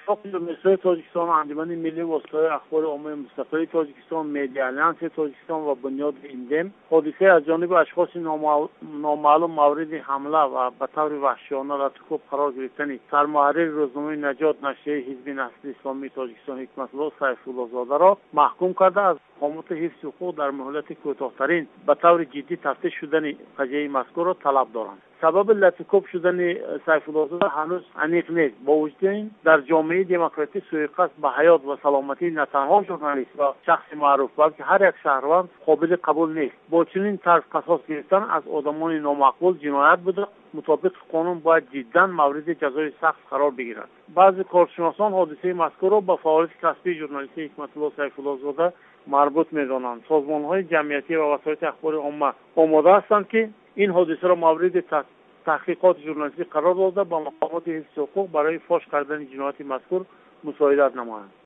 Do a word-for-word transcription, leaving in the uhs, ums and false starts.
اتفاق جمهوری تاجیکستان، انجمن ملی واسطه اخبار عمومی مستقل تاجیکستان، مدیا آلیانس تاجیکستان و بنیاد ایندم حادثه از جانب اشخاص نامعلوم مورد حمله و به طور وحشیانه را توپ قرار گرفتن سرمحرر روزنامه نجات نشریه حزب نسل اسلامی تاجیکستان حکمت الله سیف الله زاده را محکوم کرده از مقامات حفظ حقوق در مهلت کوتاه‌ترین به طور جدی تفتیش شدن قضیه مذکور را طلب دارند. سبب لطیکوب شدن سیف الله زاده هنوز عمیق نیست. با وجود این در جامعه دموکراتیک سوءقصد به حیات و سلامتی نه تنها ژورنالیست و شخص معروف بلکه هر یک شهروند قابل قبول نیست. با چنین طرز قصاص گرفتن از آدمان نامعقول جنایت بوده، مطابق قانون باید جدا مورد جزای سخت قرار بگیرد. بعضی کارشناسان حادثه مذکور را با فعالیت کسبی ژورنالیستی حکمت الله سیف الله زاده مربوط می‌دانند. سازمان‌های جمعیتی و وسایل اخبار عامه آماده هستند که این حادثه را مورد تحقیقات ژورنالیستی قرار داده با مقامات حفظ حقوق برای فاش کردن جنایت مذکور مساعدت نمایند.